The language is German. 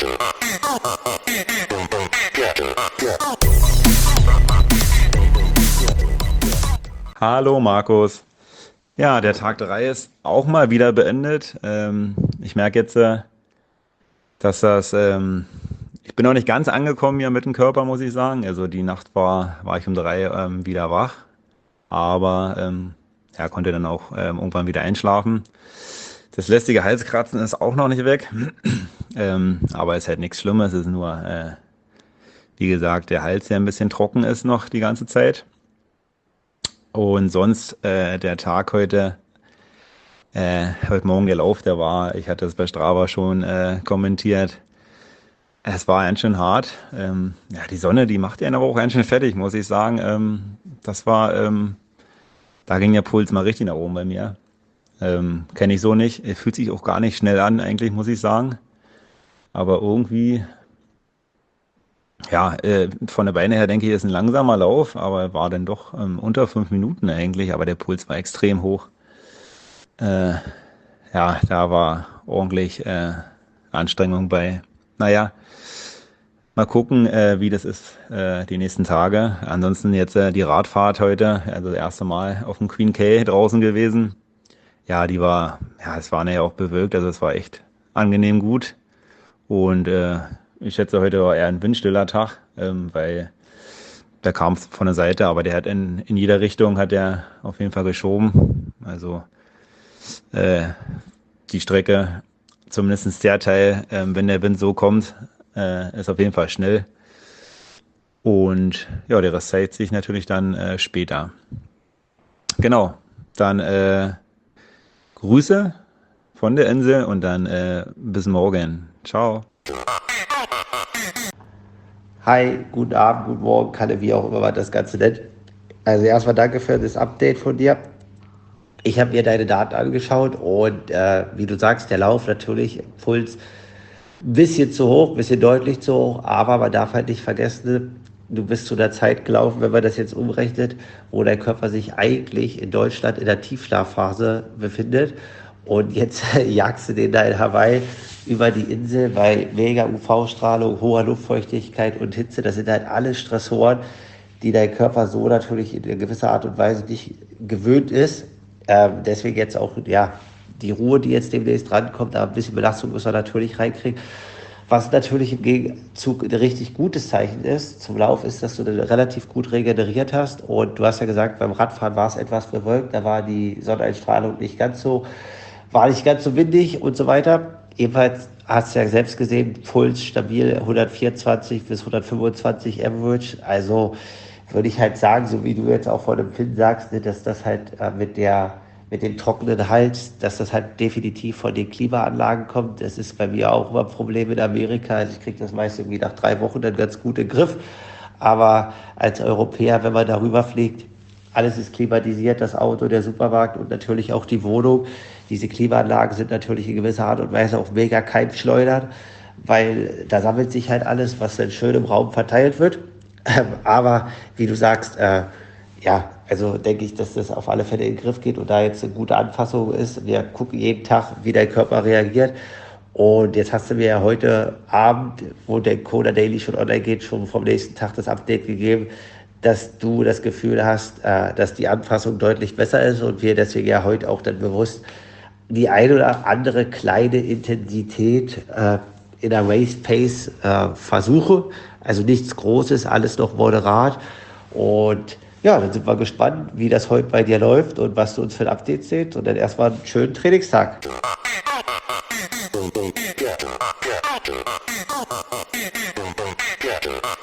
Hallo Markus. Ja, der Tag 3 ist auch mal wieder beendet. Ich merke jetzt, dass ich bin noch nicht ganz angekommen hier mit dem Körper, muss ich sagen. Also die Nacht war ich um 3 wieder wach, aber ja, konnte dann auch irgendwann wieder einschlafen. Das lästige Halskratzen ist auch noch nicht weg, aber ist halt nichts Schlimmes. Es ist nur, wie gesagt, der Hals, der ein bisschen trocken ist noch die ganze Zeit. Und sonst der Tag heute Morgen der Lauf, ich hatte es bei Strava schon kommentiert. Es war ganz schön hart. Ja, die Sonne, die macht einen aber auch ganz schön fertig, muss ich sagen. Da ging der Puls mal richtig nach oben bei mir. Kenne ich so nicht. Er fühlt sich auch gar nicht schnell an, eigentlich, muss ich sagen. Aber irgendwie, ja, von der Beine her denke ich, ist ein langsamer Lauf, aber war dann doch unter 5 Minuten eigentlich. Aber der Puls war extrem hoch. Ja, da war ordentlich Anstrengung bei. Naja, mal gucken, wie das ist die nächsten Tage. Ansonsten jetzt die Radfahrt heute, also das erste Mal auf dem Queen K draußen gewesen. Ja, es war ja auch bewölkt, also es war echt angenehm gut. Und ich schätze, heute war eher ein windstiller Tag, weil da kam es von der Seite, aber der hat in jeder Richtung hat er auf jeden Fall geschoben. Also äh, die Strecke, zumindest der Teil, wenn der Wind so kommt, ist auf jeden Fall schnell. Und ja, der Rest zeigt sich natürlich dann später. Genau, dann Grüße von der Insel und dann bis morgen. Ciao. Hi, guten Abend, guten Morgen, Kalle, wie auch immer man das Ganze nennt. Also erstmal danke für das Update von dir. Ich habe mir deine Daten angeschaut und wie du sagst, der Lauf natürlich, Puls ein bisschen zu hoch, ein bisschen deutlich zu hoch, aber man darf halt nicht vergessen, du bist zu einer Zeit gelaufen, wenn man das jetzt umrechnet, wo dein Körper sich eigentlich in Deutschland in der Tiefschlafphase befindet. Und jetzt jagst du den da in Hawaii über die Insel bei mega UV-Strahlung, hoher Luftfeuchtigkeit und Hitze. Das sind halt alle Stressoren, die dein Körper so natürlich in gewisser Art und Weise nicht gewöhnt ist. Deswegen jetzt auch, ja, die Ruhe, die jetzt demnächst drankommt, aber ein bisschen Belastung muss man natürlich reinkriegen. Was natürlich im Gegenzug ein richtig gutes Zeichen ist zum Lauf, ist, dass du relativ gut regeneriert hast. Und du hast ja gesagt, beim Radfahren war es etwas bewölkt, da war die Sonneneinstrahlung war nicht ganz so windig und so weiter. Ebenfalls hast du ja selbst gesehen, Puls stabil 124 bis 125 Average. Also würde ich halt sagen, so wie du jetzt auch vor dem Finn sagst, dass das halt mit dem trockenen Hals, dass das halt definitiv von den Klimaanlagen kommt. Das ist bei mir auch immer ein Problem in Amerika. Also ich kriege das meist irgendwie nach 3 Wochen dann ganz gut in den Griff. Aber als Europäer, wenn man darüber fliegt, alles ist klimatisiert, das Auto, der Supermarkt und natürlich auch die Wohnung. Diese Klimaanlagen sind natürlich in gewisser Art und Weise auch mega keimschleudern, weil da sammelt sich halt alles, was dann schön im Raum verteilt wird. Aber wie du sagst, ja, also denke ich, dass das auf alle Fälle in den Griff geht und da jetzt eine gute Anpassung ist. Wir gucken jeden Tag, wie dein Körper reagiert. Und jetzt hast du mir ja heute Abend, wo der Kona Daily schon online geht, schon vom nächsten Tag das Update gegeben, dass du das Gefühl hast, dass die Anpassung deutlich besser ist und wir deswegen ja heute auch dann bewusst die ein oder andere kleine Intensität in der Race Pace versuche. Also nichts Großes, alles noch moderat. Und ja, dann sind wir gespannt, wie das heute bei dir läuft und was du uns für ein Update seht. Und dann erstmal einen schönen Trainingstag. Get